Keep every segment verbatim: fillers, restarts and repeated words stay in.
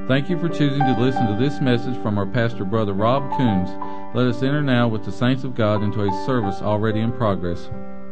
Thank you for choosing to listen to this message from our pastor, Brother Rob Coombs. Let us enter now with the saints of God into a service already in progress.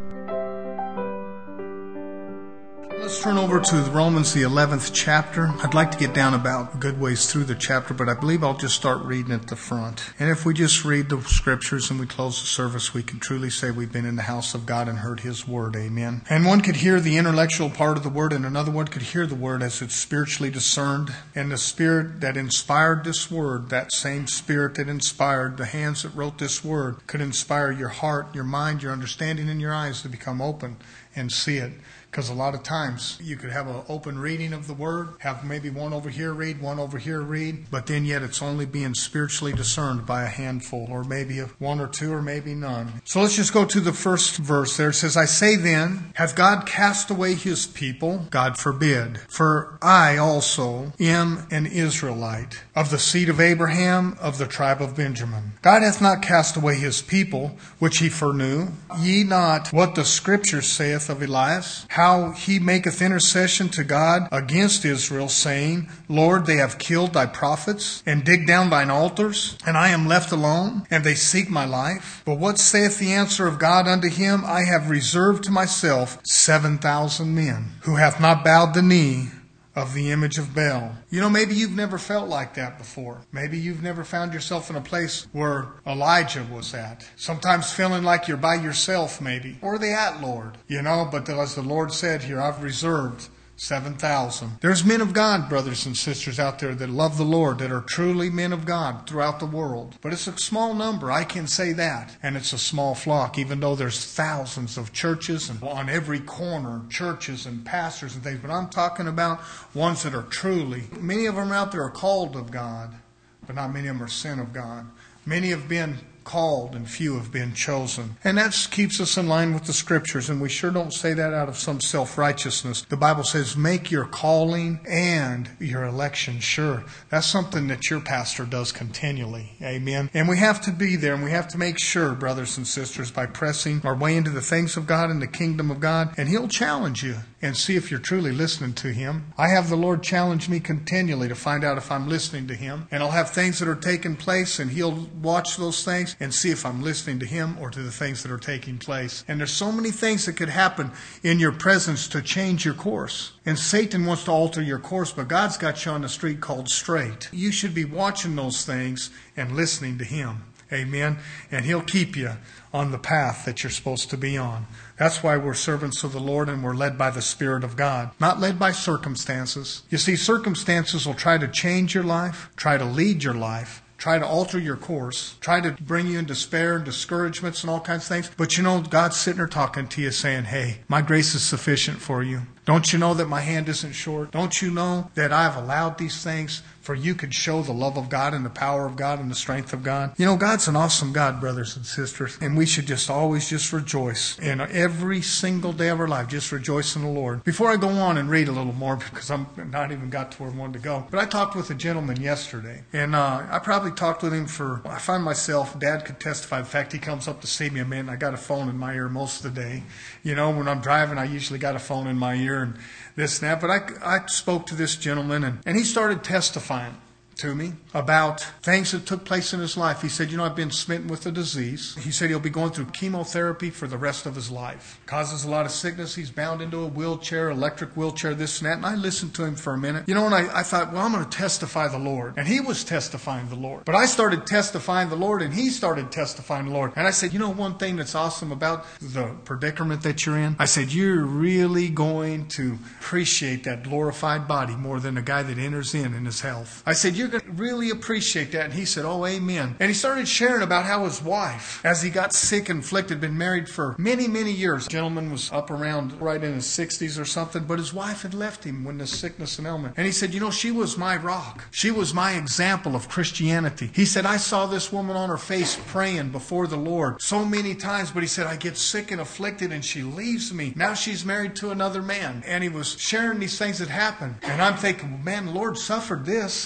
Let's turn over to Romans, the eleventh chapter. I'd like to get down about a good ways through the chapter, but I believe I'll just start reading at the front. And if we just read the scriptures and we close the service, we can truly say we've been in the house of God and heard His word. Amen. And one could hear the intellectual part of the word, and another one could hear the word as it's spiritually discerned. And the spirit that inspired this word, that same spirit that inspired the hands that wrote this word, could inspire your heart, your mind, your understanding, and your eyes to become open and see it. Because a lot of times you could have an open reading of the Word, have maybe one over here read, one over here read, but then yet it's only being spiritually discerned by a handful, or maybe one or two, or maybe none. So let's just go to the first verse there. It says, I say then, hath God cast away His people? God forbid. For I also am an Israelite, of the seed of Abraham, of the tribe of Benjamin. God hath not cast away His people, which He foreknew. Ye not what the Scripture saith of Elias? How he maketh intercession to God against Israel, saying, Lord, they have killed thy prophets, and dig down thine altars, and I am left alone, and they seek my life. But what saith the answer of God unto him? I have reserved to myself seven thousand men, who hath not bowed the knee of the image of Baal. You know, maybe you've never felt like that before. Maybe you've never found yourself in a place where Elijah was at. Sometimes feeling like you're by yourself, maybe. Where are they at, Lord? You know, but as the Lord said here, I've reserved seven thousand. There's men of God, brothers and sisters out there that love the Lord, that are truly men of God throughout the world. But it's a small number, I can say that. And it's a small flock, even though there's thousands of churches and on every corner, churches and pastors and things. But I'm talking about ones that are truly, many of them out there are called of God, but not many of them are sent of God. Many have been called and few have been chosen. And that keeps us in line with the Scriptures, and we sure don't say that out of some self-righteousness. The Bible says, make your calling and your election sure. That's something that your pastor does continually. Amen. And we have to be there, and we have to make sure, brothers and sisters, by pressing our way into the things of God and the kingdom of God, and He'll challenge you and see if you're truly listening to Him. I have the Lord challenge me continually to find out if I'm listening to Him. And I'll have things that are taking place, and He'll watch those things and see if I'm listening to Him or to the things that are taking place. And there's so many things that could happen in your presence to change your course. And Satan wants to alter your course, but God's got you on a street called straight. You should be watching those things and listening to Him. Amen. And He'll keep you on the path that you're supposed to be on. That's why we're servants of the Lord and we're led by the Spirit of God, not led by circumstances. You see, circumstances will try to change your life, try to lead your life, try to alter your course, try to bring you in despair and discouragements and all kinds of things. But you know, God's sitting there talking to you saying, hey, my grace is sufficient for you. Don't you know that my hand isn't short? Don't you know that I've allowed these things for you could show the love of God and the power of God and the strength of God? You know, God's an awesome God, brothers and sisters. And we should just always just rejoice in every single day of our life. Just rejoice in the Lord. Before I go on and read a little more, because I'm not even got to where I wanted to go. But I talked with a gentleman yesterday. And uh, I probably talked with him for, I find myself, Dad could testify. In fact, he comes up to see me, man. I got a phone in my ear most of the day. You know, when I'm driving, I usually got a phone in my ear and this and that. But I, I spoke to this gentleman, and, and he started testifying to me about things that took place in his life. He said, you know, I've been smitten with a disease. He said he'll be going through chemotherapy for the rest of his life. Causes a lot of sickness. He's bound into a wheelchair, electric wheelchair, this and that. And I listened to him for a minute. You know, and I, I thought, well, I'm going to testify the Lord. And he was testifying the Lord. But I started testifying the Lord, and he started testifying the Lord. And I said, you know, one thing that's awesome about the predicament that you're in? I said, you're really going to appreciate that glorified body more than the guy that enters in in his health. I said, you're going to really appreciate that. And he said, oh, amen. And he started sharing about how his wife, as he got sick and afflicted, been married for many, many years. The gentleman was up around right in his sixties or something, but his wife had left him when the sickness and ailment. And he said, you know, she was my rock. She was my example of Christianity. He said, I saw this woman on her face praying before the Lord so many times, but he said, I get sick and afflicted and she leaves me. Now she's married to another man. And he was sharing these things that happened. And I'm thinking, man, the Lord suffered this, because if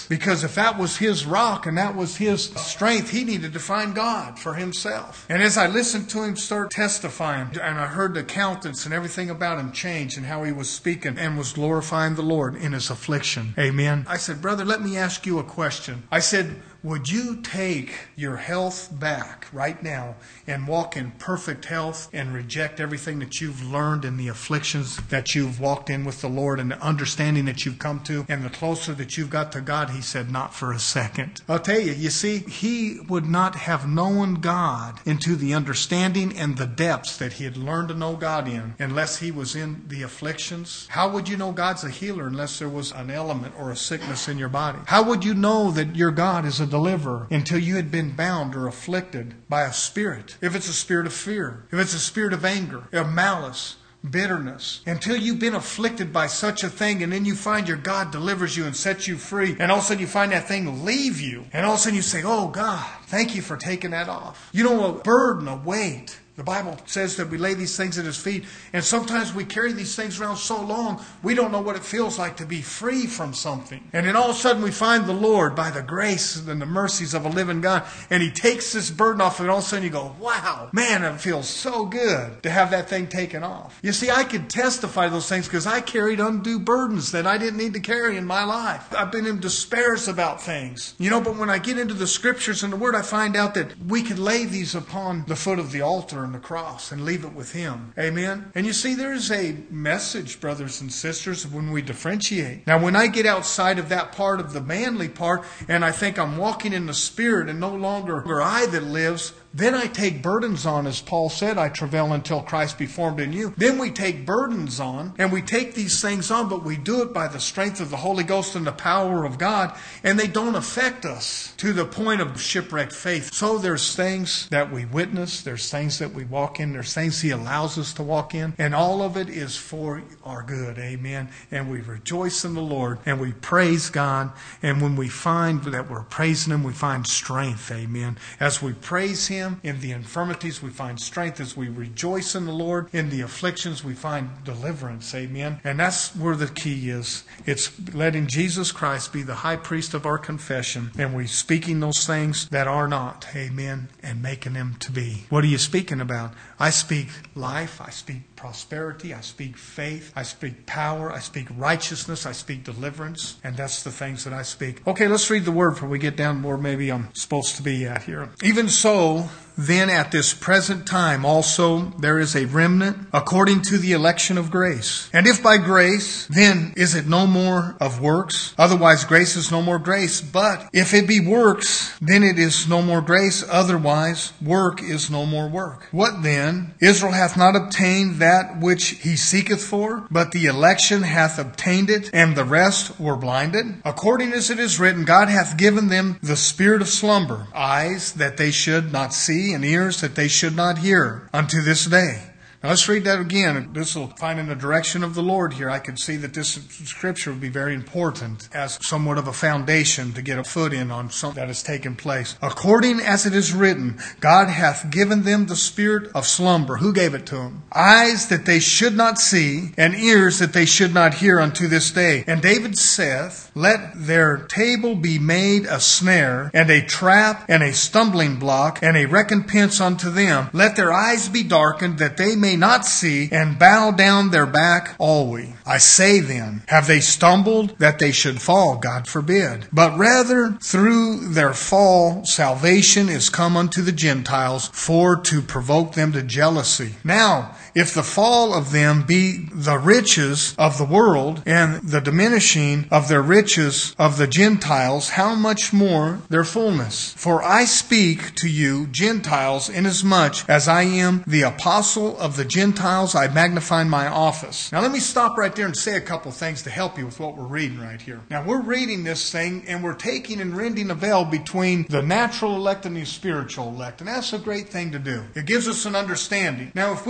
if that was his rock and that was his strength, he needed to find God for himself. And as I listened to him start testifying, and I heard the countenance and everything about him change and how he was speaking and was glorifying the Lord in his affliction. Amen. I said, brother, let me ask you a question. I said, would you take your health back right now and walk in perfect health and reject everything that you've learned in the afflictions that you've walked in with the Lord and the understanding that you've come to and the closer that you've got to God? He said, not for a second. I'll tell you, you see, he would not have known God into the understanding and the depths that he had learned to know God in unless he was in the afflictions. How would you know God's a healer unless there was an element or a sickness in your body? How would you know that your God is a deliverer until you had been bound or afflicted by a spirit? If it's a spirit of fear, if it's a spirit of anger, of malice, bitterness, until you've been afflicted by such a thing, and then you find your God delivers you and sets you free, and all of a sudden you find that thing leave you, and all of a sudden you say, oh God, thank you for taking that off. You know, a burden, a weight. The Bible says that we lay these things at his feet, and sometimes we carry these things around so long, we don't know what it feels like to be free from something. And then all of a sudden we find the Lord by the grace and the mercies of a living God, and he takes this burden off, and all of a sudden you go, wow, man, it feels so good to have that thing taken off. You see, I could testify to those things because I carried undue burdens that I didn't need to carry in my life. I've been in despairs about things. You know, but when I get into the scriptures and the Word, I find out that we can lay these upon the foot of the altar the cross and leave it with him. Amen. And you see, there's a message, brothers and sisters, when we differentiate. Now, when I get outside of that part of the manly part and I think I'm walking in the Spirit and no longer I that lives, then I take burdens on, as Paul said, I travail until Christ be formed in you. Then we take burdens on, and we take these things on, but we do it by the strength of the Holy Ghost and the power of God, and they don't affect us to the point of shipwrecked faith. So there's things that we witness, there's things that we walk in, there's things he allows us to walk in, and all of it is for our good. Amen. And we rejoice in the Lord, and we praise God, and when we find that we're praising him, we find strength. Amen. As we praise him, in the infirmities we find strength. As we rejoice in the Lord, in the afflictions we find deliverance. Amen. And that's where the key is. It's letting Jesus Christ be the high priest of our confession, and we speaking those things that are not. Amen. And making them to be. What are you speaking about? I speak life. I speak prosperity. I speak faith. I speak power. I speak righteousness. I speak deliverance. And that's the things that I speak. Okay, let's read the word before we get down where maybe I'm supposed to be at here. Even so, then at this present time also there is a remnant according to the election of grace. And if by grace, then is it no more of works? Otherwise grace is no more grace. But if it be works, then it is no more grace. Otherwise work is no more work. What then? Israel hath not obtained that which he seeketh for, but the election hath obtained it, and the rest were blinded. According as it is written, God hath given them the spirit of slumber, eyes that they should not see, and ears that they should not hear, unto this day. Now let's read that again. This will find in the direction of the Lord here. I could see that this scripture would be very important as somewhat of a foundation to get a foot in on something that has taken place. According as it is written, God hath given them the spirit of slumber. Who gave it to them? Eyes that they should not see, and ears that they should not hear unto this day. And David saith, let their table be made a snare, and a trap, and a stumbling block, and a recompense unto them. Let their eyes be darkened, that they may not see, and bow down their back always. I say then, have they stumbled that they should fall? God forbid. But rather through their fall salvation is come unto the Gentiles, for to provoke them to jealousy. Now, if the fall of them be the riches of the world, and the diminishing of their riches of the Gentiles, how much more their fullness? For I speak to you Gentiles, inasmuch as I am the apostle of the Gentiles, I magnify my office. Now let me stop right there and say a couple things to help you with what we're reading right here. Now we're reading this thing, and we're taking and rending a veil between the natural elect and the spiritual elect, and that's a great thing to do. It gives us an understanding. Now if we would rend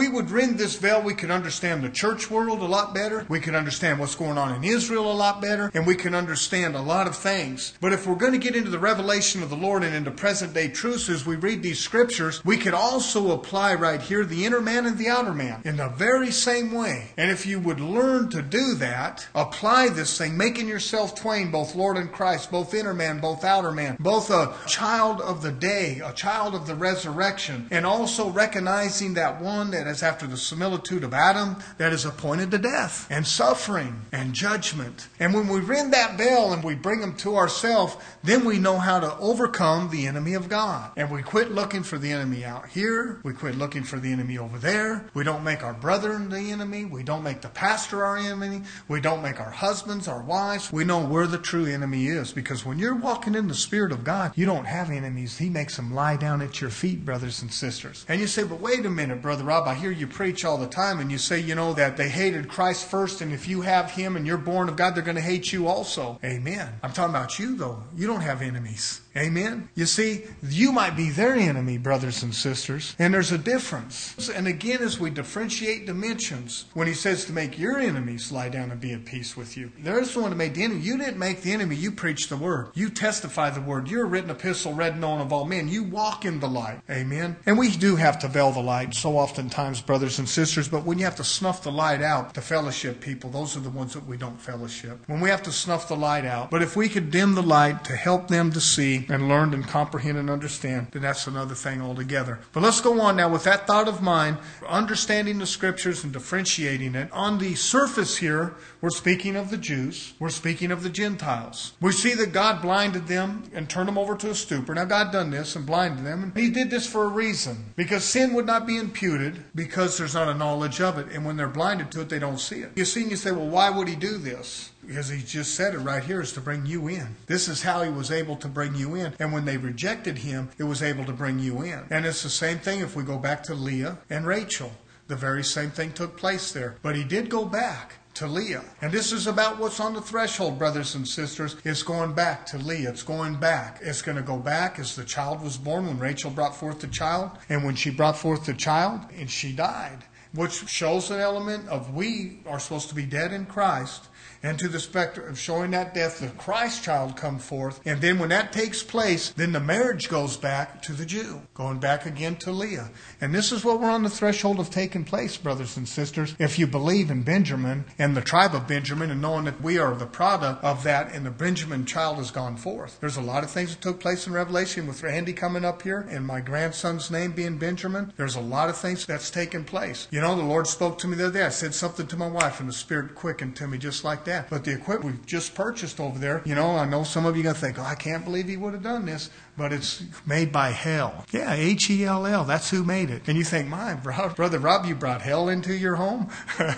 behind this veil, we can understand the church world a lot better. We can understand what's going on in Israel a lot better. And we can understand a lot of things. But if we're going to get into the revelation of the Lord and into present day truths as we read these scriptures, we could also apply right here the inner man and the outer man in the very same way. And if you would learn to do that, apply this thing, making yourself twain, both Lord and Christ, both inner man, both outer man, both a child of the day, a child of the resurrection, and also recognizing that one that is after the similitude of Adam, that is appointed to death and suffering and judgment. And when we rend that veil and we bring them to ourselves, then we know how to overcome the enemy of God. And we quit looking for the enemy out here. We quit looking for the enemy over there. We don't make our brethren the enemy. We don't make the pastor our enemy. We don't make our husbands, our wives. We know where the true enemy is. Because when you're walking in the Spirit of God, you don't have enemies. He makes them lie down at your feet, brothers and sisters. And you say, but wait a minute, Brother Rob, I hear you preach all the time, and you say, you know, that they hated Christ first, and if you have Him and you're born of God, they're going to hate you also. Amen. I'm talking about you, though. You don't have enemies. Amen. You see, you might be their enemy, brothers and sisters, and there's a difference. And again, as we differentiate dimensions, when He says to make your enemies lie down and be at peace with you, there's the one that made the enemy. You didn't make the enemy. You preach the word. You testify the word. You're a written epistle read and known of all men. You walk in the light. Amen. And we do have to veil the light so oftentimes, brothers and sisters, but when you have to snuff the light out, the fellowship people, those are the ones that we don't fellowship. When we have to snuff the light out, but if we could dim the light to help them to see and learn and comprehend and understand, then that's another thing altogether. But let's go on now with that thought of mind, understanding the scriptures and differentiating it. On the surface here, we're speaking of the Jews. We're speaking of the Gentiles. We see that God blinded them and turned them over to a stupor. Now, God done this and blinded them, and He did this for a reason. Because sin would not be imputed because there's not a knowledge of it. And when they're blinded to it, they don't see it. You see, and you say, well, why would He do this? Because He just said it right here is to bring you in. This is how He was able to bring you in. And when they rejected Him, it was able to bring you in. And it's the same thing if we go back to Leah and Rachel. The very same thing took place there. But He did go back to Leah. And this is about what's on the threshold, brothers and sisters. It's going back to Leah. It's going back. It's going to go back as the child was born, when Rachel brought forth the child. And when she brought forth the child, and she died. Which shows an element of we are supposed to be dead in Christ. And to the specter of showing that death, the Christ child come forth. And then when that takes place, then the marriage goes back to the Jew. Going back again to Leah. And this is what we're on the threshold of taking place, brothers and sisters. If you believe in Benjamin and the tribe of Benjamin, and knowing that we are the product of that, and the Benjamin child has gone forth. There's a lot of things that took place in Revelation with Randy coming up here and my grandson's name being Benjamin. There's a lot of things that's taken place. You know, the Lord spoke to me the other day. I said something to my wife, and the Spirit quickened to me just like that. But the equipment we've just purchased over there, you know, I know some of you are going to think, oh, I can't believe He would have done this. But it's made by hell. Yeah, H E L L. That's who made it. And you think, my brother Rob, you brought hell into your home?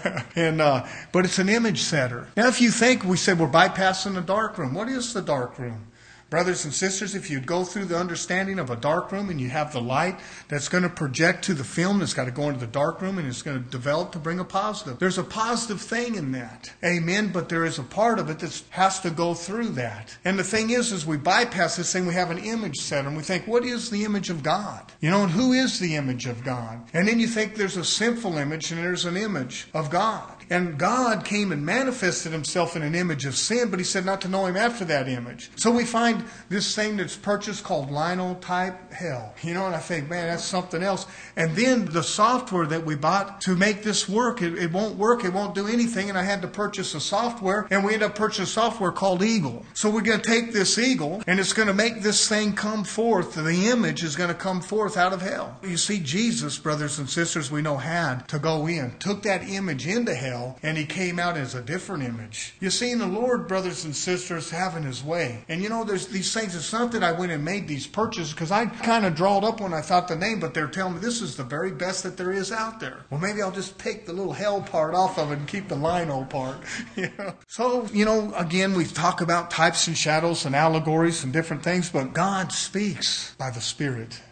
and uh, But it's an image setter. Now, if you think, we said we're bypassing the dark room. What is the dark room? Brothers and sisters, if you'd go through the understanding of a dark room and you have the light that's going to project to the film that's got to go into the dark room and it's going to develop to bring a positive. There's a positive thing in that. Amen. But there is a part of it that has to go through that. And the thing is, as we bypass this thing, we have an image setter and we think, what is the image of God? You know, and who is the image of God? And then you think there's a sinful image and there's an image of God. And God came and manifested Himself in an image of sin, but He said not to know Him after that image. So we find this thing that's purchased called linotype hell. You know, and I think, man, that's something else. And then the software that we bought to make this work, it, it won't work, it won't do anything, and I had to purchase a software, and we ended up purchasing software called Eagle. So we're going to take this Eagle, and it's going to make this thing come forth. The image is going to come forth out of hell. You see, Jesus, brothers and sisters, we know had to go in, took that image into hell, and He came out as a different image. You see, in the Lord, brothers and sisters, having His way. And you know, there's these things. It's not that I went and made these purchases, because I kind of drawed up when I thought the name, but they're telling me this is the very best that there is out there. Well, maybe I'll just take the little hell part off of it and keep the lino part. You know? So, you know, again, we talk about types and shadows and allegories and different things, but God speaks by the Spirit.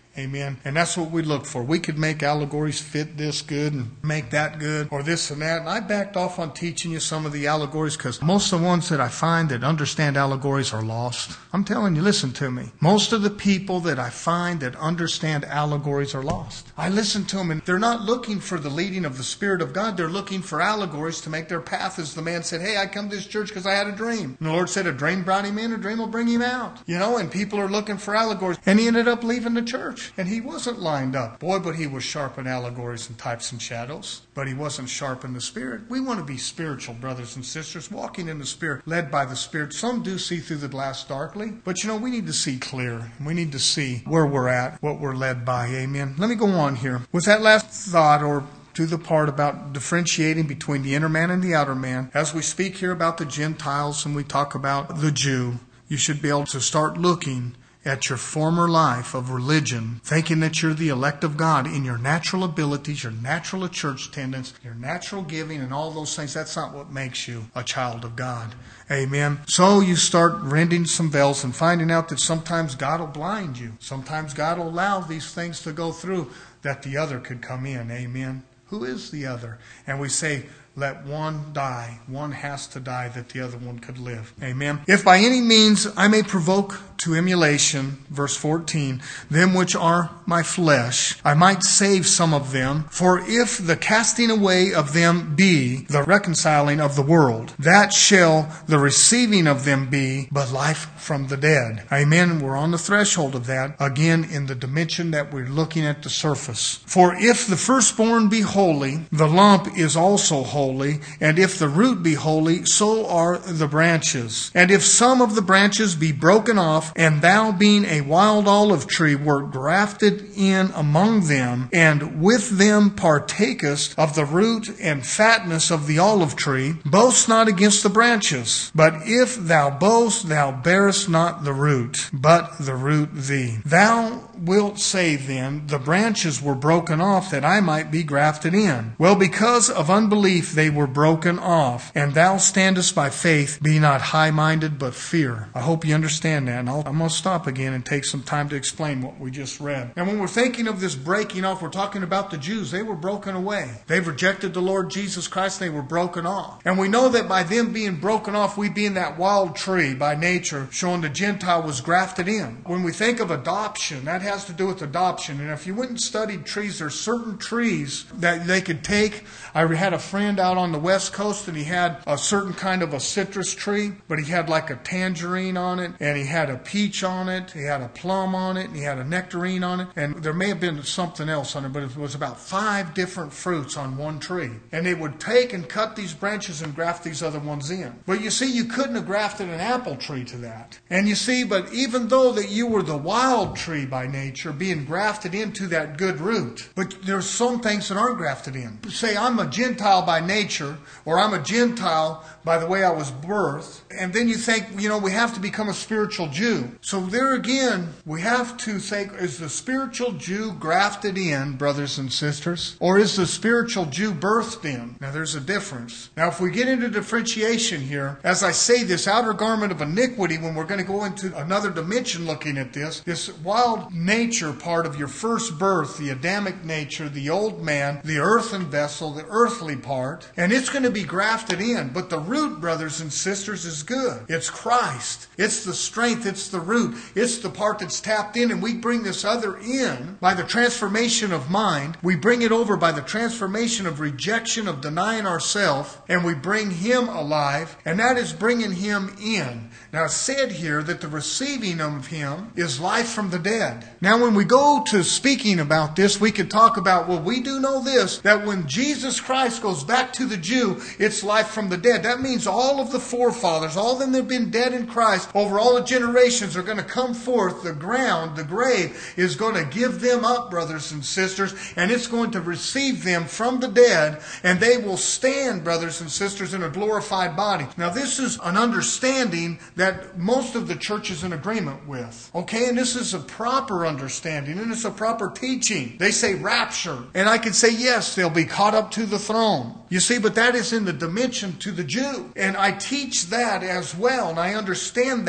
Amen. And that's what we look for. We could make allegories fit this good and make that good or this and that. And I backed off on teaching you some of the allegories because most of the ones that I find that understand allegories are lost. I'm telling you, listen to me. Most of the people that I find that understand allegories are lost. I listen to them and they're not looking for the leading of the Spirit of God. They're looking for allegories to make their path. As the man said, hey, I come to this church because I had a dream. And the Lord said, a dream brought him in, a dream will bring him out. You know, and people are looking for allegories. And he ended up leaving the church. And he wasn't lined up. Boy, but he was sharp in allegories and types and shadows. But he wasn't sharp in the Spirit. We want to be spiritual, brothers and sisters, walking in the Spirit, led by the Spirit. Some do see through the glass darkly. But you know, we need to see clear. We need to see where we're at, what we're led by. Amen. Let me go on here. With that last thought, or to the part about differentiating between the inner man and the outer man, as we speak here about the Gentiles and we talk about the Jew, you should be able to start looking at your former life of religion, thinking that you're the elect of God in your natural abilities, your natural church attendance, your natural giving, and all those things. That's not what makes you a child of God. Amen. So you start rending some veils and finding out that sometimes God will blind you. Sometimes God will allow these things to go through that the other could come in. Amen. Who is the other? And we say, let one die. One has to die that the other one could live. Amen. If by any means I may provoke to emulation, verse fourteen, them which are my flesh, I might save some of them. For if the casting away of them be the reconciling of the world, that shall the receiving of them be but life from the dead. Amen. We're on the threshold of that, again, in the dimension that we're looking at the surface. For if the firstborn be holy, the lump is also holy, and if the root be holy, so are the branches. And if some of the branches be broken off, and thou being a wild olive tree wert grafted in among them, and with them partakest of the root and fatness of the olive tree, boast not against the branches. But if thou boast, thou bearest not the root, but the root thee. Thou wilt say then, the branches were broken off that I might be grafted in. Well, because of unbelief they were broken off, and thou standest by faith, be not high-minded, but fear. I hope you understand that. And I'll, I'm going to stop again and take some time to explain what we just read. And when we're thinking of this breaking off, we're talking about the Jews. They were broken away. They've rejected the Lord Jesus Christ. They were broken off. And we know that by them being broken off, we being that wild tree by nature, showing the Gentile was grafted in. When we think of adoption, that has to do with adoption. And if you went and studied trees, there's certain trees that they could take. I had a friend out on the West Coast, and he had a certain kind of a citrus tree, but he had like a tangerine on it, and he had a peach on it, he had a plum on it, and he had a nectarine on it, and there may have been something else on it, but it was about five different fruits on one tree. And they would take and cut these branches and graft these other ones in. But you see, you couldn't have grafted an apple tree to that. And you see, but even though that you were the wild tree by nature, being grafted into that good root, but there's some things that aren't grafted in. Say, I'm a Gentile by nature, or I'm a Gentile by the way I was birthed, and then you think, you know, we have to become a spiritual Jew. So there again, we have to think, is the spiritual Jew grafted in, brothers and sisters, or is the spiritual Jew birthed in? Now there's a difference. Now if we get into differentiation here, as I say, this outer garment of iniquity, when we're going to go into another dimension looking at this, this wild nature part of your first birth, the Adamic nature, the old man, the earthen vessel, the earthly part, and it's going to be grafted in. But the root, brothers and sisters, is good. It's Christ. It's the strength. It's the root. It's the part that's tapped in, and we bring this other in by the transformation of mind. We bring it over by the transformation of rejection, of denying ourselves, and we bring Him alive, and that is bringing Him in. Now it's said here that the receiving of Him is life from the dead. Now when we go to speaking about this, we could talk about, well, we do know this, that when Jesus Christ goes back to the Jew, it's life from the dead. That means all of the forefathers, all of them that have been dead in Christ, over all the generations are going to come forth. The ground, the grave, is going to give them up, brothers and sisters, and it's going to receive them from the dead, and they will stand, brothers and sisters, in a glorified body. Now this is an understanding that most of the church is in agreement with. Okay, and this is a proper understanding, and it's a proper teaching. They say rapture, and I can say yes, they'll be caught up to the throne. You see, but that is in the dimension to the Jew, and I teach that as well, and I understand that.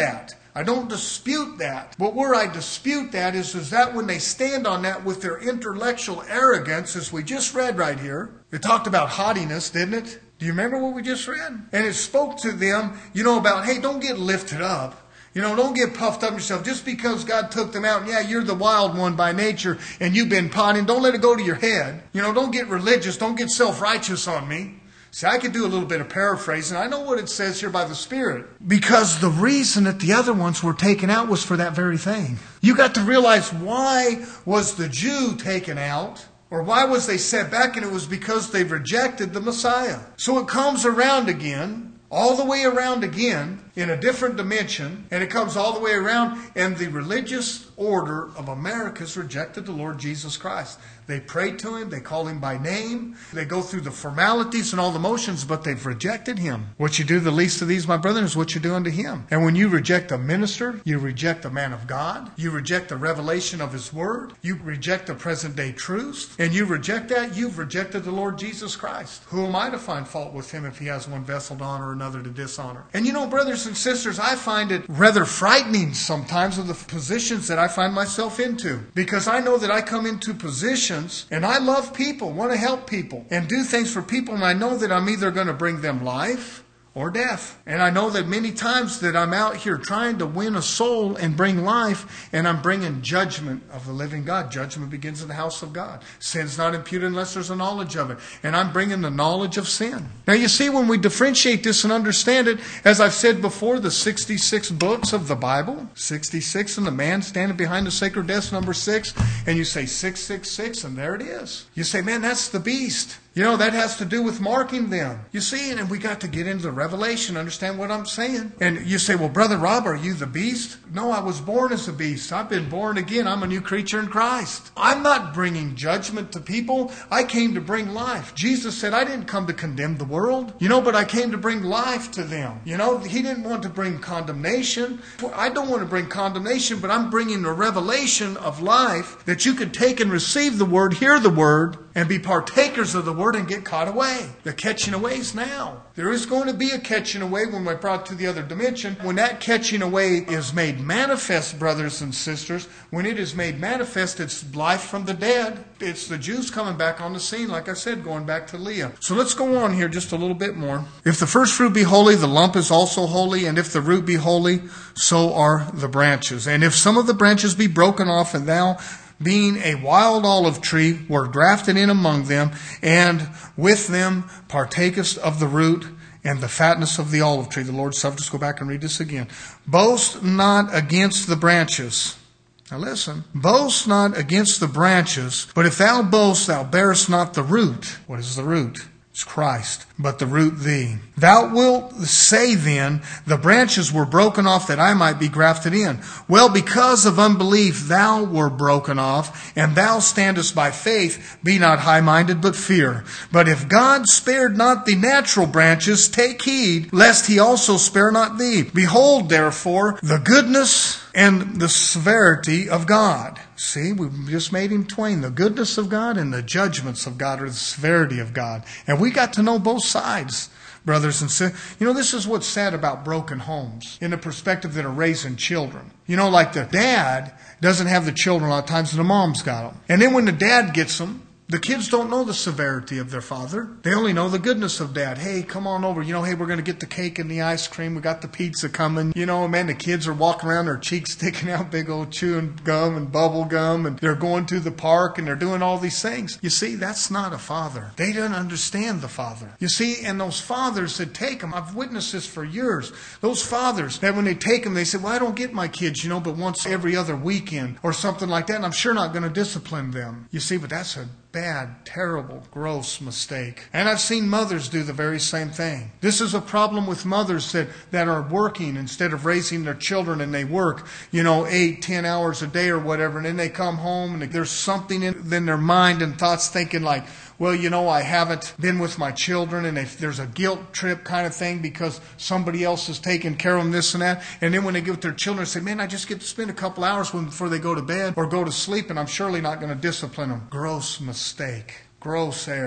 I don't dispute that. But where I dispute that is, is that when they stand on that with their intellectual arrogance, as we just read right here, it talked about haughtiness, didn't it? Do you remember what we just read? And it spoke to them, you know, about, hey, don't get lifted up. You know, don't get puffed up yourself just because God took them out. And yeah, you're the wild one by nature and you've been potting. Don't let it go to your head. You know, don't get religious. Don't get self-righteous on me. See, I could do a little bit of paraphrasing. I know what it says here by the Spirit. Because the reason that the other ones were taken out was for that very thing. You got to realize, why was the Jew taken out? Or why was they set back? And it was because they rejected the Messiah. So it comes around again. All the way around again in a different dimension, and it comes all the way around, and the religious order of America has rejected the Lord Jesus Christ. They pray to Him, they call Him by name, they go through the formalities and all the motions, but they've rejected Him. What you do the least of these, my brethren, is what you do unto Him. And when you reject a minister, you reject a man of God, you reject the revelation of His Word, you reject the present day truths, and you reject that, you've rejected the Lord Jesus Christ. Who am I to find fault with Him if He has one vessel to honor, another to dishonor? And you know, brothers and sisters, I find it rather frightening sometimes of the positions that I find myself into. Because I know that I come into positions and I love people, want to help people, and do things for people, and I know that I'm either going to bring them life or death. And I know that many times that I'm out here trying to win a soul and bring life, and I'm bringing judgment of the living God. Judgment begins in the house of God. Sin's not imputed unless there's a knowledge of it. And I'm bringing the knowledge of sin. Now you see, when we differentiate this and understand it, as I've said before, the sixty-six books of the Bible, sixty-six, and the man standing behind the sacred desk, number six, and you say six six six, and there it is. You say, man, that's the beast. You know, that has to do with marking them. You see, and we got to get into the revelation, understand what I'm saying. And you say, well, Brother Rob, are you the beast? No, I was born as a beast. I've been born again. I'm a new creature in Christ. I'm not bringing judgment to people. I came to bring life. Jesus said, I didn't come to condemn the world, you know, but I came to bring life to them. You know, He didn't want to bring condemnation. I don't want to bring condemnation, but I'm bringing a revelation of life that you could take and receive the Word, hear the Word, and be partakers of the Word and get caught away. The catching away is now. There is going to be a catching away when we're brought to the other dimension. When that catching away is made manifest, brothers and sisters, when it is made manifest, it's life from the dead. It's the Jews coming back on the scene, like I said, going back to Leah. So let's go on here just a little bit more. If the first fruit be holy, the lump is also holy, and if the root be holy, so are the branches. And if some of the branches be broken off, and thou, being a wild olive tree, were grafted in among them, and with them partakest of the root and the fatness of the olive tree. The Lord suffered us. Go back and read this again. Boast not against the branches. Now listen. Boast not against the branches, but if thou boast, thou bearest not the root. What is the root? It's Christ, but the root thee. Thou wilt say then, the branches were broken off that I might be grafted in. Well, because of unbelief thou were broken off, and thou standest by faith. Be not high-minded, but fear. But if God spared not the natural branches, take heed, lest He also spare not thee. Behold, therefore, the goodness and the severity of God. See, we've just made Him twain. The goodness of God and the judgments of God, or the severity of God. And we got to know both sides, brothers and sisters. You know, this is what's sad about broken homes in the perspective that are raising children. You know, like the dad doesn't have the children a lot of times, and the mom's got them. And then when the dad gets them, the kids don't know the severity of their father. They only know the goodness of dad. Hey, come on over. You know, hey, we're going to get the cake and the ice cream. We got the pizza coming. You know, man, the kids are walking around, their cheeks sticking out, big old chewing gum and bubble gum. And they're going to the park and they're doing all these things. You see, that's not a father. They don't understand the father. You see, and those fathers that take them, I've witnessed this for years. Those fathers that when they take them, they say, well, I don't get my kids, you know, but once every other weekend or something like that. And I'm sure not going to discipline them. You see, but that's a bad, terrible, gross mistake. And I've seen mothers do the very same thing. This is a problem with mothers that, that are working instead of raising their children, and they work, you know, eight, ten hours a day or whatever, and then they come home and there's something in, in their mind and thoughts thinking like, well, you know, I haven't been with my children, and if there's a guilt trip kind of thing because somebody else is taking care of them, this and that. And then when they get with their children, they say, man, I just get to spend a couple hours with them before they go to bed or go to sleep, and I'm surely not going to discipline them. Gross mistake. Gross error.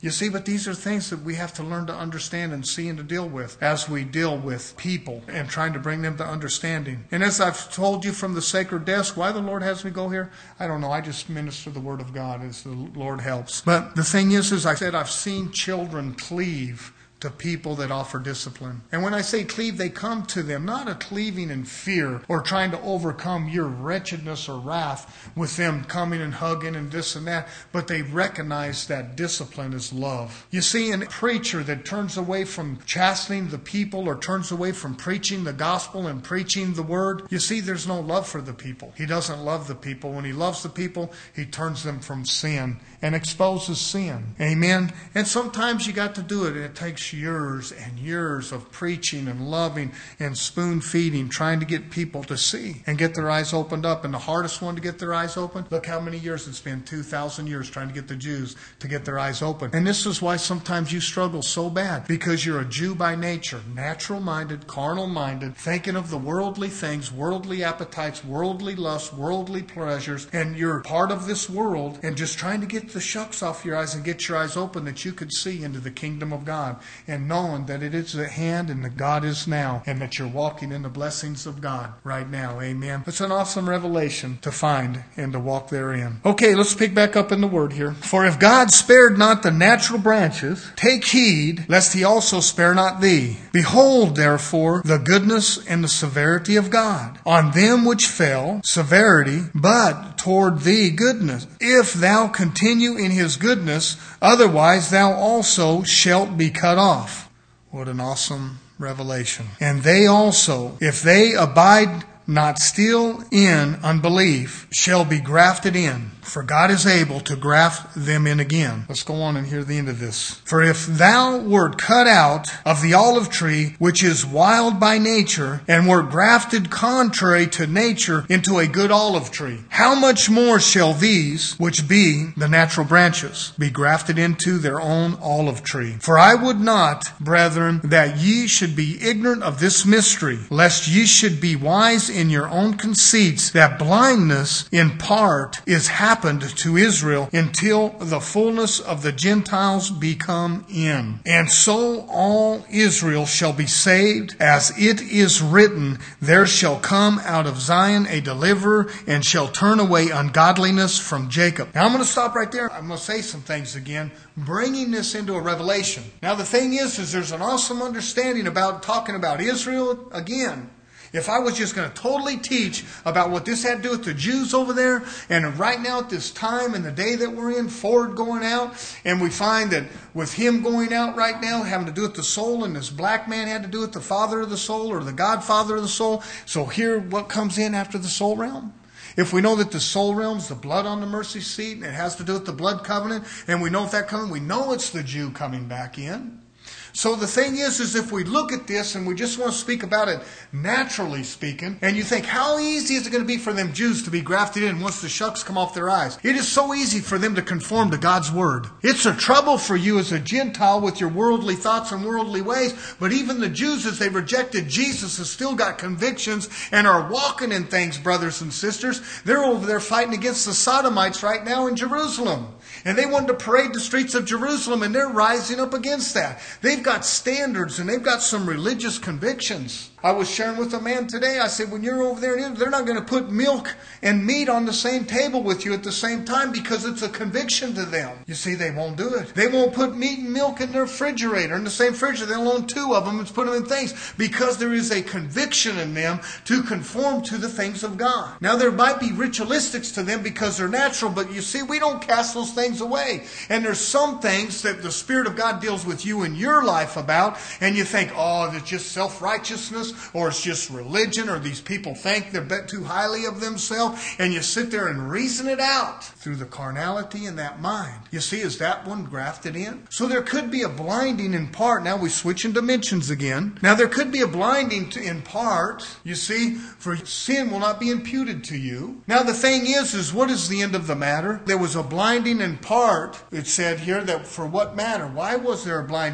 You see, but these are things that we have to learn to understand and see and to deal with as we deal with people and trying to bring them to understanding. And as I've told you from the sacred desk, why the Lord has me go here, I don't know. I just minister the Word of God as the Lord helps. But the thing is, as I said, I've seen children cleave to people that offer discipline. And when I say cleave, they come to them, not a cleaving in fear or trying to overcome your wretchedness or wrath with them coming and hugging and this and that, but they recognize that discipline is love. You see, a preacher that turns away from chastening the people or turns away from preaching the gospel and preaching the word, you see, there's no love for the people. He doesn't love the people. When he loves the people, he turns them from sin and exposes sin. Amen? And sometimes you got to do it, and it takes years and years of preaching and loving and spoon feeding, trying to get people to see and get their eyes opened up. And the hardest one to get their eyes open, look how many years it's been, two thousand years trying to get the Jews to get their eyes open. And this is why sometimes you struggle so bad, because you're a Jew by nature, natural-minded, carnal-minded, thinking of the worldly things, worldly appetites, worldly lusts, worldly pleasures, and you're part of this world and just trying to get the shucks off your eyes and get your eyes open that you could see into the kingdom of God. And knowing that it is at hand and that God is now, and that you're walking in the blessings of God right now. Amen. It's an awesome revelation to find and to walk therein. Okay, let's pick back up in the word here. For if God spared not the natural branches, take heed lest he also spare not thee. Behold, therefore, the goodness and the severity of God. On them which fell, severity, but toward thee goodness. If thou continue in his goodness, otherwise thou also shalt be cut off. What an awesome revelation. And they also, if they abide not still in unbelief, shall be grafted in. For God is able to graft them in again. Let's go on and hear the end of this. For if thou wert cut out of the olive tree, which is wild by nature, and wert grafted contrary to nature into a good olive tree, how much more shall these, which be the natural branches, be grafted into their own olive tree? For I would not, brethren, that ye should be ignorant of this mystery, lest ye should be wise in your own conceits, that blindness in part is happened to Israel until the fullness of the Gentiles be come in. And so all Israel shall be saved, as it is written, there shall come out of Zion a deliverer, and shall turn away ungodliness from Jacob. Now I'm going to stop right there. I'm going to say some things again, bringing this into a revelation. Now the thing is, is there's an awesome understanding about talking about Israel again. If I was just going to totally teach about what this had to do with the Jews over there, and right now at this time and the day that we're in, Ford going out, and we find that with him going out right now, having to do with the soul, and this black man had to do with the father of the soul, or the godfather of the soul. So here, what comes in after the soul realm? If we know that the soul realm is the blood on the mercy seat, and it has to do with the blood covenant, and we know if that coming, we know it's the Jew coming back in. So the thing is, is if we look at this and we just want to speak about it naturally speaking, and you think, how easy is it going to be for them Jews to be grafted in once the shucks come off their eyes? It is so easy for them to conform to God's word. It's a trouble for you as a Gentile with your worldly thoughts and worldly ways, but even the Jews, as they rejected Jesus, have still got convictions and are walking in things, brothers and sisters. They're over there fighting against the Sodomites right now in Jerusalem. And they wanted to parade the streets of Jerusalem, and they're rising up against that. They've got standards, and they've got some religious convictions. I was sharing with a man today, I said, when you're over there, they're not going to put milk and meat on the same table with you at the same time because it's a conviction to them. You see, they won't do it. They won't put meat and milk in their refrigerator, in the same refrigerator. They'll own two of them and put them in things because there is a conviction in them to conform to the things of God. Now, there might be ritualistics to them because they're natural, but you see, we don't cast those things away. And there's some things that the Spirit of God deals with you in your life about, and you think, oh, it's just self-righteousness, or it's just religion, or these people think they're bet too highly of themselves, and you sit there and reason it out through the carnality in that mind. You see, is that one grafted in? So there could be a blinding in part. Now we switch in dimensions again. Now there could be a blinding to, in part, you see, for sin will not be imputed to you. Now the thing is, is what is the end of the matter? There was a blinding in part, it said here, that for what matter? Why was there a blinding in part?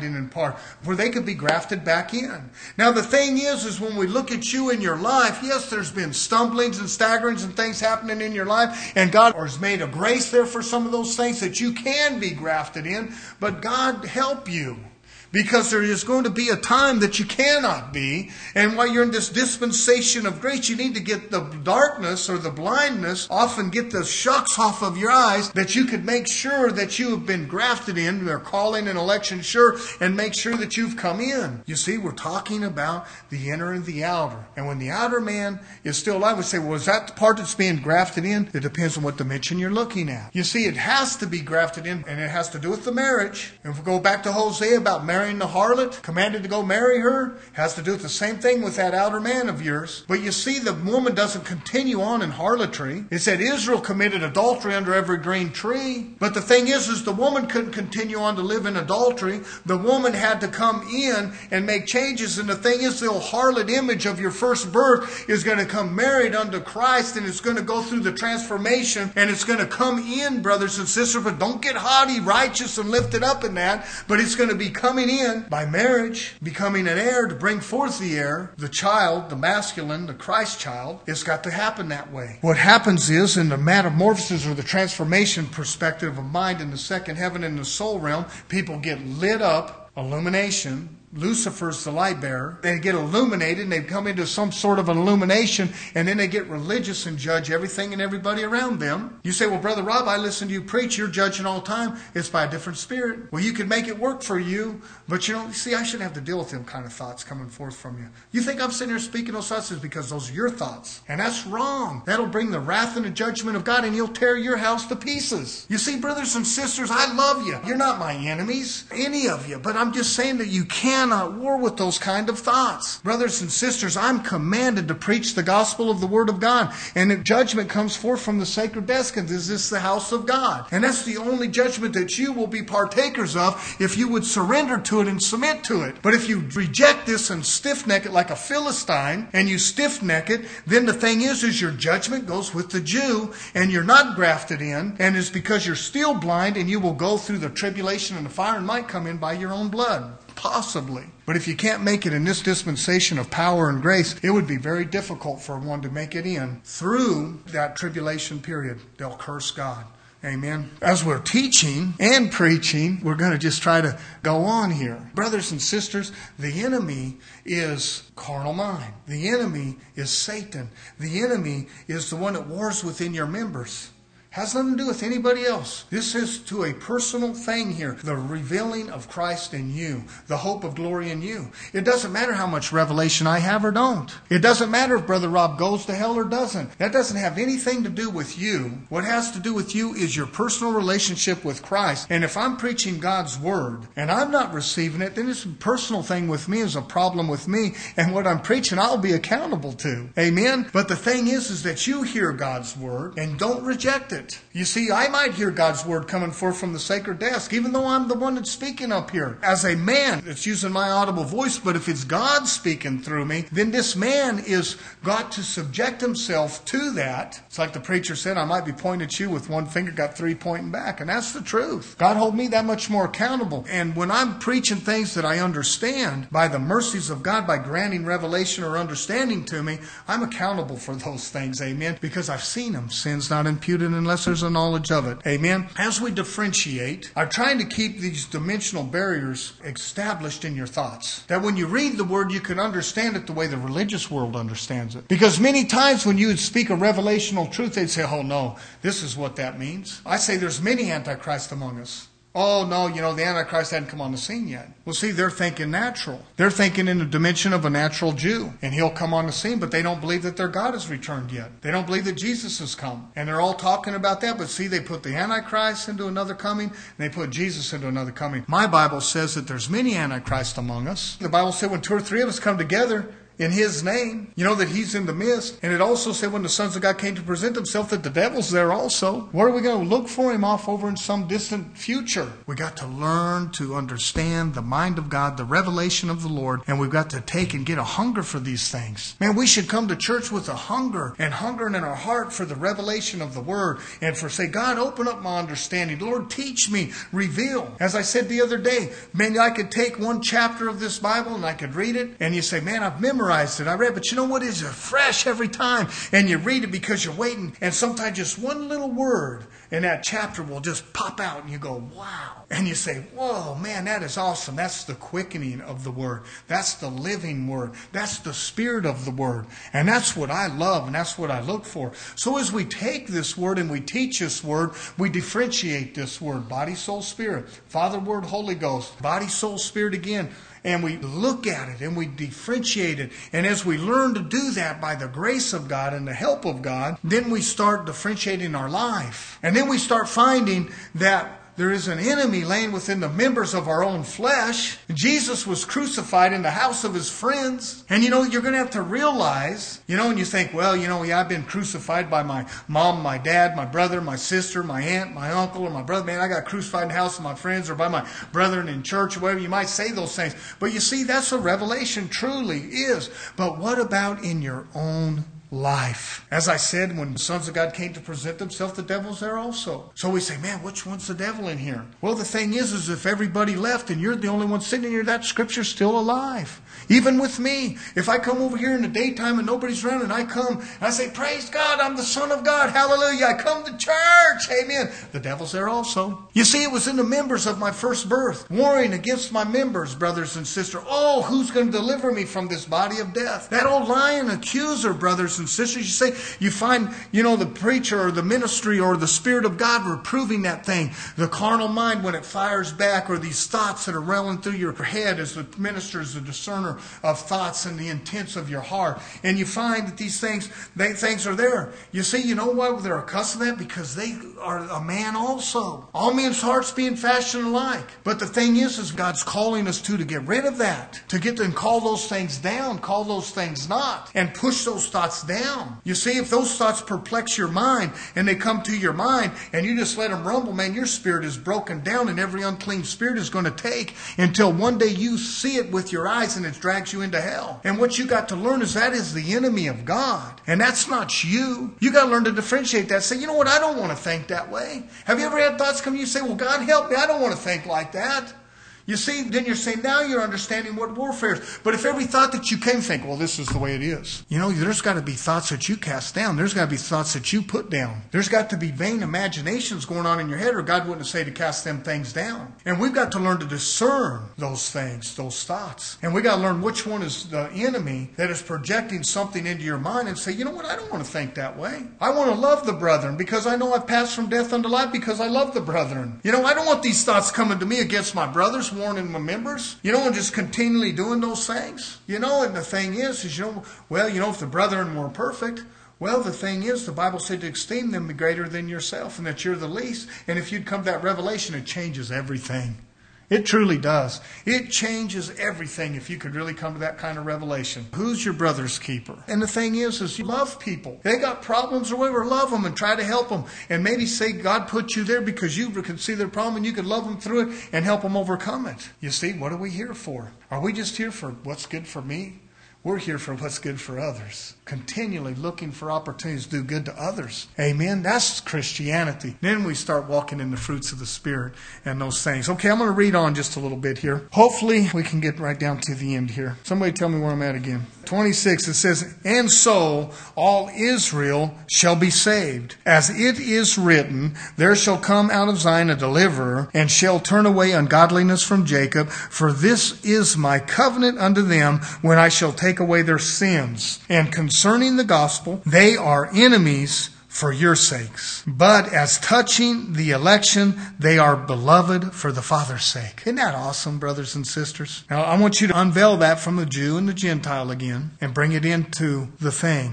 are, where they could be grafted back in. Now the thing is, is when we look at you in your life, yes, there's been stumblings and staggerings and things happening in your life, and God has made a grace there for some of those things that you can be grafted in, but God help you. Because there is going to be a time that you cannot be. And while you're in this dispensation of grace, you need to get the darkness or the blindness, often get the shucks off of your eyes, that you could make sure that you have been grafted in, their calling and election sure, and make sure that you've come in. You see, we're talking about the inner and the outer. And when the outer man is still alive, we say, well, is that the part that's being grafted in? It depends on what dimension you're looking at. You see, it has to be grafted in, and it has to do with the marriage. And if we go back to Hosea about marriage, marrying the harlot, commanded to go marry her, has to do with the same thing with that outer man of yours. But you see, the woman doesn't continue on in harlotry. It said Israel committed adultery under every green tree. But the thing is, is the woman couldn't continue on to live in adultery. The woman had to come in and make changes. And the thing is, the old harlot image of your first birth is going to come married unto Christ, and it's going to go through the transformation, and it's going to come in, brothers and sisters. But don't get haughty, righteous, and lifted up in that. But it's going to be coming in by marriage, becoming an heir to bring forth the heir, the child, the masculine, the Christ child. It's got to happen that way. What happens is, in the metamorphosis or the transformation perspective of mind in the second heaven and the soul realm, people get lit up, illumination. Lucifer's the light bearer. They get illuminated and they come into some sort of an illumination, and then they get religious and judge everything and everybody around them. You say, well, Brother Rob, I listen to you preach. You're judging all the time. It's by a different spirit. Well, you could make it work for you, but you know, see, I shouldn't have to deal with them kind of thoughts coming forth from you. You think I'm sitting here speaking those thoughts is because those are your thoughts. And that's wrong. That'll bring the wrath and the judgment of God, and He'll tear your house to pieces. You see, brothers and sisters, I love you. You're not my enemies, any of you, but I'm just saying that you can't cannot war with those kind of thoughts. Brothers and sisters, I'm commanded to preach the gospel of the Word of God. And if judgment comes forth from the sacred desk, and is this the house of God? And that's the only judgment that you will be partakers of if you would surrender to it and submit to it. But if you reject this and stiff-neck it like a Philistine, and you stiff-neck it, then the thing is, is your judgment goes with the Jew, and you're not grafted in, and it's because you're still blind, and you will go through the tribulation and the fire and might come in by your own blood. Possibly. But if you can't make it in this dispensation of power and grace, it would be very difficult for one to make it in through that tribulation period. They'll curse God. Amen. As we're teaching and preaching, we're going to just try to go on here. Brothers and sisters, the enemy is carnal mind. The enemy is Satan. The enemy is the one that wars within your members. Has nothing to do with anybody else. This is to a personal thing here. The revealing of Christ in you. The hope of glory in you. It doesn't matter how much revelation I have or don't. It doesn't matter if Brother Rob goes to hell or doesn't. That doesn't have anything to do with you. What has to do with you is your personal relationship with Christ. And if I'm preaching God's Word and I'm not receiving it, then it's a personal thing with me. It's a problem with me. And what I'm preaching, I'll be accountable to. Amen? But the thing is, is that you hear God's Word and don't reject it. You see, I might hear God's Word coming forth from the sacred desk, even though I'm the one that's speaking up here. As a man that's using my audible voice, but if it's God speaking through me, then this man is got to subject himself to that. It's like the preacher said, I might be pointing at you with one finger, got three pointing back. And that's the truth. God hold me that much more accountable. And when I'm preaching things that I understand by the mercies of God, by granting revelation or understanding to me, I'm accountable for those things. Amen. Because I've seen them. Sin's not imputed unless there's a knowledge of it. Amen. As we differentiate, I'm trying to keep these dimensional barriers established in your thoughts. That when you read the Word, you can understand it the way the religious world understands it. Because many times when you would speak a revelational truth, they'd say, oh no, this is what that means. I say there's many antichrists among us. Oh, no, you know, the Antichrist hadn't come on the scene yet. Well, see, they're thinking natural. They're thinking in the dimension of a natural Jew. And he'll come on the scene, but they don't believe that their God has returned yet. They don't believe that Jesus has come. And they're all talking about that. But see, they put the Antichrist into another coming, and they put Jesus into another coming. My Bible says that there's many Antichrists among us. The Bible said when two or three of us come together in His name. You know that He's in the midst. And it also said when the sons of God came to present themselves that the devil's there also. Where are we going to look for Him? Off over in some distant future. We got to learn to understand the mind of God, the revelation of the Lord, and we've got to take and get a hunger for these things. Man, we should come to church with a hunger and hungering in our heart for the revelation of the Word and for say, God, open up my understanding. Lord, teach me, reveal. As I said the other day, man, I could take one chapter of this Bible and I could read it and you say, man, I've memorized it. I read, but you know what? It's fresh every time. And you read it because you're waiting, and sometimes just one little word in that chapter will just pop out and you go, wow. And you say, whoa, man, that is awesome. That's the quickening of the Word. That's the living Word. That's the Spirit of the Word. And that's what I love and that's what I look for. So as we take this Word and we teach this Word, we differentiate this Word. Body, soul, spirit. Father, Word, Holy Ghost. Body, soul, spirit again. And we look at it and we differentiate it. And as we learn to do that by the grace of God and the help of God, then we start differentiating our life. And then we start finding that there is an enemy laying within the members of our own flesh. Jesus was crucified in the house of His friends. And you know, you're going to have to realize, you know, and you think, well, you know, yeah, I've been crucified by my mom, my dad, my brother, my sister, my aunt, my uncle, or my brother. Man, I got crucified in the house of my friends or by my brethren in church or whatever. You might say those things. But you see, that's what revelation truly is. But what about in your own life? As I said, when the sons of God came to present themselves, the devil's there also. So we say, man, which one's the devil in here? Well, the thing is, is if everybody left and you're the only one sitting here, that scripture's still alive. Even with me, if I come over here in the daytime and nobody's around and I come and I say, praise God, I'm the Son of God, hallelujah, I come to church, amen. The devil's there also. You see, it was in the members of my first birth, warring against my members, brothers and sisters. Oh, who's going to deliver me from this body of death? That old lying accuser, brothers and sisters, you say, you find, you know, the preacher or the ministry or the Spirit of God reproving that thing. The carnal mind when it fires back, or these thoughts that are rolling through your head as the minister is the discerner of thoughts and the intents of your heart. And you find that these things, they, things are there. You see, you know why they're accustomed to that? Because they are a man also. All men's hearts being fashioned alike. But the thing is, is God's calling us to, to get rid of that. To get to and call those things down, call those things not, and push those thoughts down. You see, if those thoughts perplex your mind and they come to your mind and you just let them rumble, man, your spirit is broken down, and every unclean spirit is going to take until one day you see it with your eyes and it's drags you into hell. And what you got to learn is that is the enemy of God. And that's not you. You got to learn to differentiate that. Say, you know what? I don't want to think that way. Have you ever had thoughts come to you and say, well, God help me. I don't want to think like that. You see, then you're saying, now you're understanding what warfare is. But if every thought that you can think, well, this is the way it is. You know, there's got to be thoughts that you cast down. There's got to be thoughts that you put down. There's got to be vain imaginations going on in your head, or God wouldn't say to cast them things down. And we've got to learn to discern those things, those thoughts. And we've got to learn which one is the enemy that is projecting something into your mind and say, you know what, I don't want to think that way. I want to love the brethren because I know I've passed from death unto life because I love the brethren. You know, I don't want these thoughts coming to me against my brothers, warning my members, you know, and just continually doing those things. You know, and the thing is, is, you know, well, you know, if the brethren were perfect, well, the thing is, the Bible said to esteem them greater than yourself and that you're the least. And if you'd come to that revelation, it changes everything. It truly does. It changes everything if you could really come to that kind of revelation. Who's your brother's keeper? And the thing is, is you love people. They got problems or whatever, love them and try to help them. And maybe say God put you there because you can see their problem and you can love them through it and help them overcome it. You see, what are we here for? Are we just here for what's good for me? We're here for what's good for others. Continually looking for opportunities to do good to others. Amen. That's Christianity. Then we start walking in the fruits of the Spirit and those things. Okay, I'm going to read on just a little bit here. Hopefully we can get right down to the end here. Somebody tell me where I'm at again. twenty-six, it says, and so all Israel shall be saved. As it is written, there shall come out of Zion a deliverer, and shall turn away ungodliness from Jacob. For this is my covenant unto them, when I shall take away their sins. And concerning the gospel, they are enemies for your sakes. But as touching the election, they are beloved for the Father's sake. Isn't that awesome, brothers and sisters? Now, I want you to unveil that from the Jew and the Gentile again and bring it into the thing.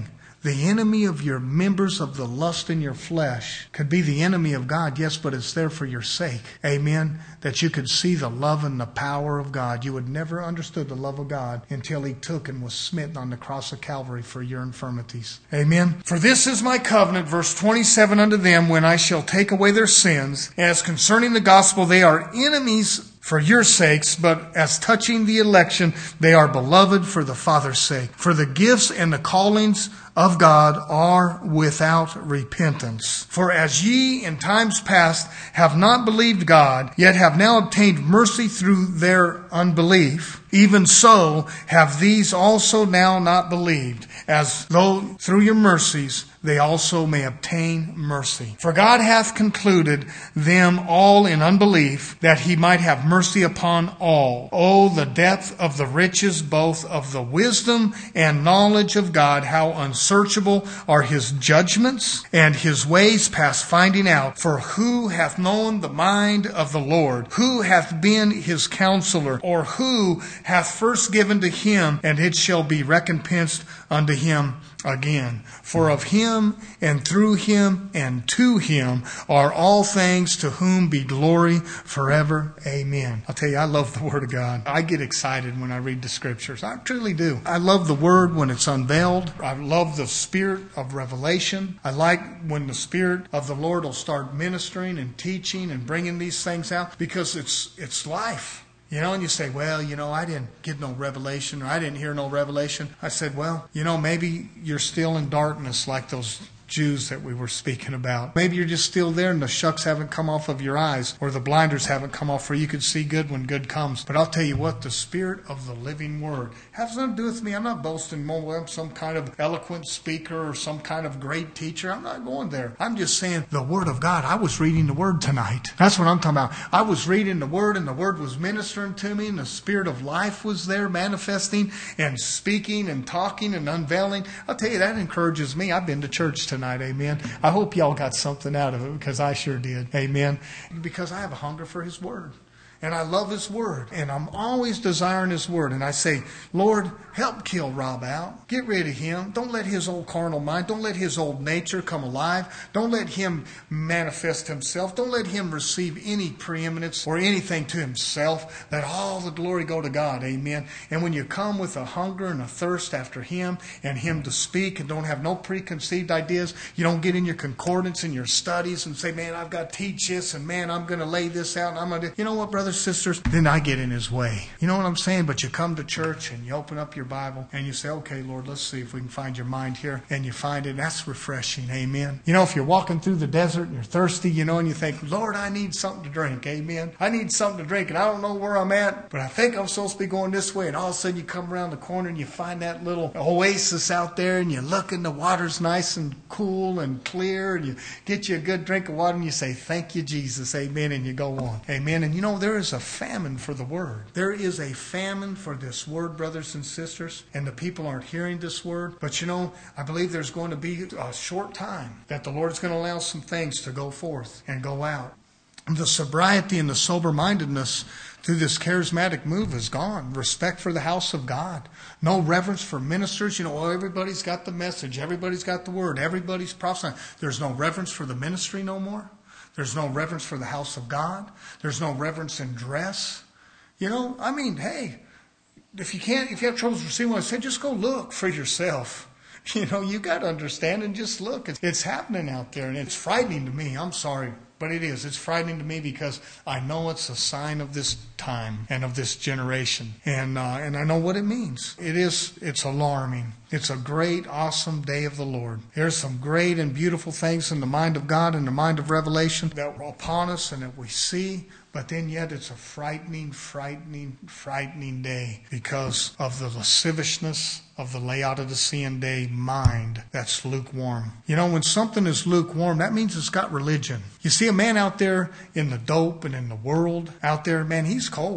The enemy of your members of the lust in your flesh could be the enemy of God, yes, but it's there for your sake. Amen. That you could see the love and the power of God. You would never understood the love of God until He took and was smitten on the cross of Calvary for your infirmities. Amen. For this is my covenant, verse twenty-seven, unto them when I shall take away their sins. As concerning the gospel, they are enemies for your sakes, but as touching the election, they are beloved for the Father's sake. For the gifts and the callings of God are without repentance. For as ye in times past have not believed God, yet have now obtained mercy through their unbelief, even so have these also now not believed, as though through your mercies they also may obtain mercy. For God hath concluded them all in unbelief, that He might have mercy upon all. Oh, the depth of the riches both of the wisdom and knowledge of God, how unsearchable are His judgments, and His ways past finding out. For who hath known the mind of the Lord? Who hath been His counselor? Or who hath first given to Him, and it shall be recompensed unto Him again? For of Him, and through Him, and to Him are all things, to whom be glory forever. Amen. I'll tell you, I love the Word of God. I get excited when I read the Scriptures. I truly do. I love the Word when it's unveiled. I love the spirit of revelation. I like when the Spirit of the Lord will start ministering and teaching and bringing these things out, because it's it's life. You know, and you say, well, you know, I didn't get no revelation, or I didn't hear no revelation. I said, well, you know, maybe you're still in darkness like those Jews that we were speaking about. Maybe you're just still there and the shucks haven't come off of your eyes, or the blinders haven't come off where you could see good when good comes. But I'll tell you what, the Spirit of the living Word has nothing to do with me. I'm not boasting I'm some kind of eloquent speaker or some kind of great teacher. I'm not going there. I'm just saying the Word of God. I was reading the Word tonight. That's what I'm talking about. I was reading the Word, and the Word was ministering to me, and the Spirit of life was there manifesting and speaking and talking and unveiling. I'll tell you, that encourages me. I've been to church tonight. Tonight, amen. I hope y'all got something out of it, because I sure did, amen. Because I have a hunger for His Word. And I love His Word. And I'm always desiring His Word. And I say, Lord, help kill Rob out. Get rid of him. Don't let his old carnal mind, don't let his old nature come alive. Don't let him manifest himself. Don't let him receive any preeminence or anything to himself. Let all the glory go to God. Amen. And when you come with a hunger and a thirst after Him and Him to speak, and don't have no preconceived ideas, you don't get in your concordance and your studies and say, man, I've got to teach this, and man, I'm going to lay this out. And I'm going to, you know what, brother? Sisters, then I get in His way. You know what I'm saying? But you come to church and you open up your Bible and you say, okay, Lord, let's see if we can find your mind here. And you find it. That's refreshing. Amen. You know, if you're walking through the desert and you're thirsty, you know, and you think, Lord, I need something to drink. Amen. I need something to drink, and I don't know where I'm at, but I think I'm supposed to be going this way. And all of a sudden you come around the corner and you find that little oasis out there, and you look and the water's nice and cool and clear, and you get you a good drink of water and you say, thank you, Jesus. Amen. And you go on. Amen. And you know, there is a famine for the Word. There is a famine for this Word, brothers and sisters, and the people aren't hearing this Word. But you know, I believe there's going to be a short time that the Lord's going to allow some things to go forth and go out. The sobriety and the sober-mindedness through this charismatic move is gone. Respect for the house of God. No reverence for ministers. You know, oh, everybody's got the message. Everybody's got the Word. Everybody's prophesying. There's no reverence for the ministry no more. There's no reverence for the house of God. There's no reverence in dress. You know, I mean, hey, if you can't, if you have troubles receiving what I said, just go look for yourself. You know, you got to understand and just look. It's, it's happening out there, and it's frightening to me. I'm sorry, but it is. It's frightening to me, because I know it's a sign of this time and of this generation, and uh, and I know what it means. It is. It's alarming. It's a great, awesome day of the Lord. There's some great and beautiful things in the mind of God and the mind of revelation that are upon us and that we see. But then yet it's a frightening, frightening, frightening day because of the lasciviousness of the Laodicean day mind that's lukewarm. You know, when something is lukewarm, that means it's got religion. You see a man out there in the dope and in the world out there, man, he's cold.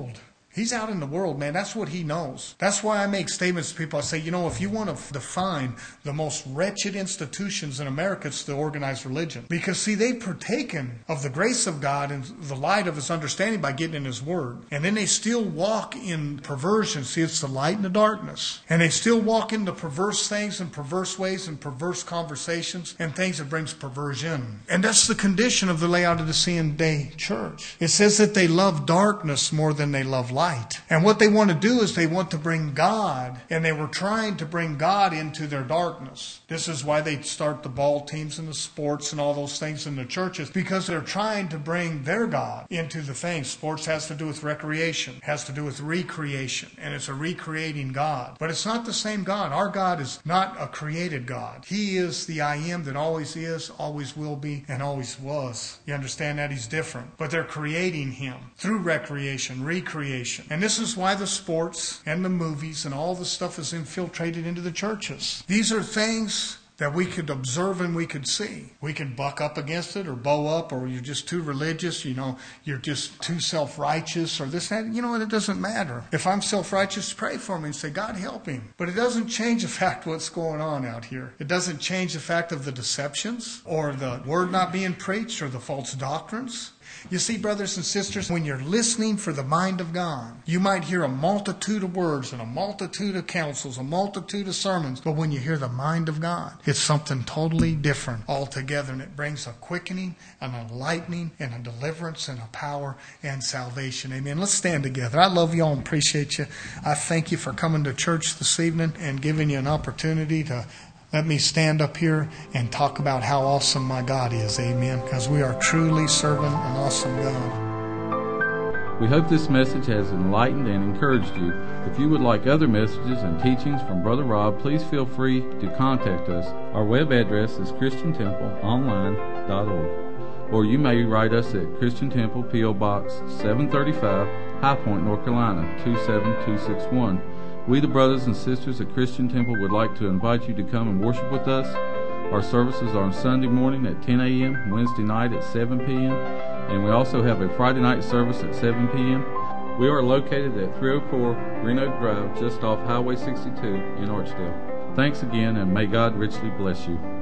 He's out in the world, man. That's what he knows. That's why I make statements to people. I say, you know, if you want to define the most wretched institutions in America, it's the organized religion. Because, see, they've partaken of the grace of God and the light of His understanding by getting in His Word. And then they still walk in perversion. See, it's the light and the darkness. And they still walk into perverse things and perverse ways and perverse conversations and things that brings perversion. And that's the condition of the Laodicean day church. It says that they love darkness more than they love light. Light. And what they want to do is they want to bring God, and they were trying to bring God into their darkness. This is why they start the ball teams and the sports and all those things in the churches, because they're trying to bring their God into the things. Sports has to do with recreation, has to do with recreation, and it's a recreating God. But it's not the same God. Our God is not a created God. He is the I am that always is, always will be, and always was. You understand that? He's different. But they're creating Him through recreation, recreation. And this is why the sports and the movies and all the stuff is infiltrated into the churches. These are things that we could observe and we could see. We could buck up against it or bow up, or you're just too religious, you know, you're just too self-righteous or this, that. You know what? It doesn't matter. If I'm self-righteous, pray for me and say, God, help him. But it doesn't change the fact what's going on out here. It doesn't change the fact of the deceptions or the word not being preached or the false doctrines. You see, brothers and sisters, when you're listening for the mind of God, you might hear a multitude of words and a multitude of counsels, a multitude of sermons. But when you hear the mind of God, it's something totally different altogether. And it brings a quickening, an enlightening, and a deliverance, and a power and salvation. Amen. Let's stand together. I love you all and appreciate you. I thank you for coming to church this evening and giving you an opportunity to let me stand up here and talk about how awesome my God is. Amen. Because we are truly serving an awesome God. We hope this message has enlightened and encouraged you. If you would like other messages and teachings from Brother Rob, please feel free to contact us. Our web address is christian temple online dot org. Or you may write us at Christian Temple, P O Box seven thirty-five, High Point, North Carolina, two seven two six one. We, the brothers and sisters at Christian Temple, would like to invite you to come and worship with us. Our services are on Sunday morning at ten a.m., Wednesday night at seven p.m., and we also have a Friday night service at seven p.m. We are located at three oh four Green Oak Drive, just off Highway sixty-two in Archdale. Thanks again, and may God richly bless you.